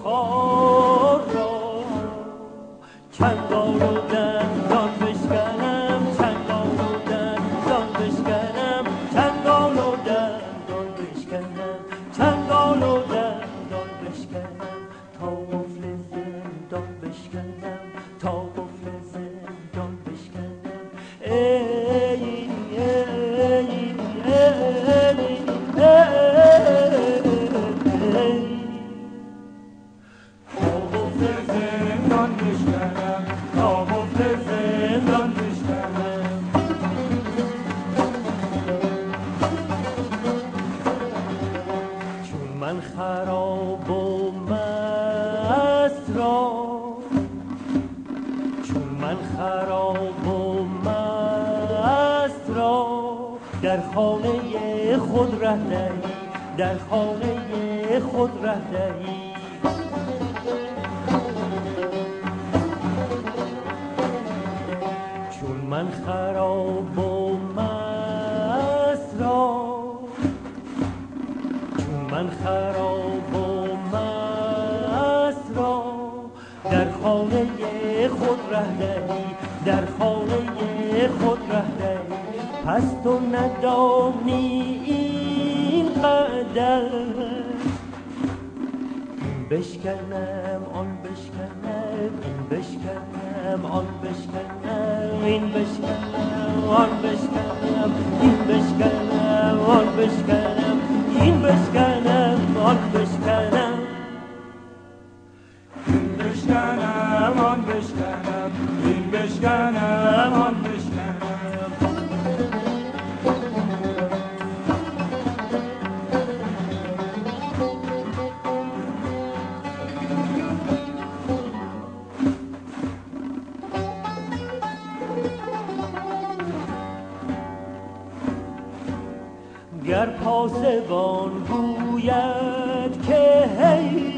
خار را چنگال و دندان بشکنم، چنگال و دندان بشکنم، چنگال و دندان بشکنم، چنگال و دندان بشکنم، تا قفل زندان بشکنم، تا قفل زندان بشکنم. ای ای ای من خراب و مست را، چون من خراب و مست را در خانه خود ره دهی، در خانه خود ره دهی. چون من خراب و مست را، من خراب و مست را در خانه خود ره دهی، در خانه خود ره دهی. پس تو ندانی این قدر بشکنم آن بشکنم، این بشکنم آن بشکنم، این بشکنم آن بشکنم، این بشکنم آن بشکنم، این بشکنم آن بشکنم، این بشکنم آن بشکنم، این بشکنم آن بشکنم. گر پاسبان گوید که هی،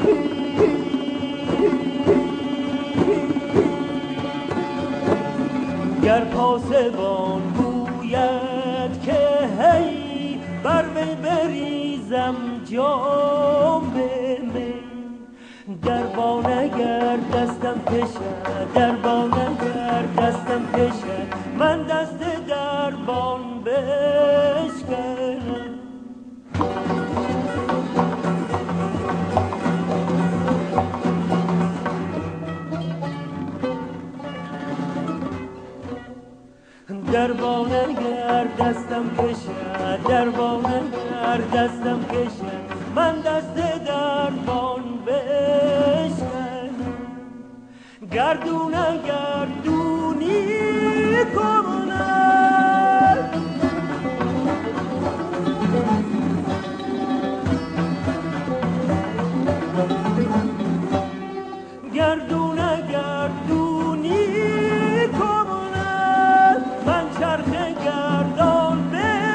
گر پاسبان گوید که هی بر وی بریزم جام می، دربان اگر دستم کشد، دربان اگر دستم کشد، من دست دربان بشکنم. دربان اگر دستم کشد، دربان اگر دستم کشد، من دست دربان بشکنم. گردون اگر دونی کند، گردون اگر دونی کند، من چرخ گردان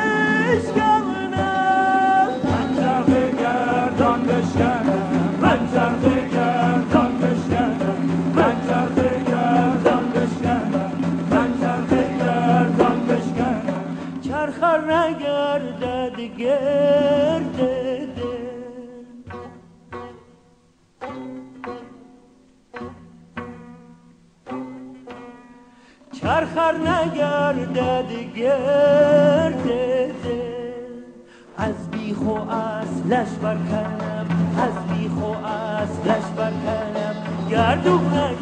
بشکنم، من چرخ گردان بشکنم، من چرخ گردان بشکنم، من چرخ گردان بشکنم، من چرخ گردان بشکنم. چرخ نگردد گرد دل، چرخر نگردد گرد دل. از بیخ و اصلش برکنم، از بیخ و اصلش برکنم، گردون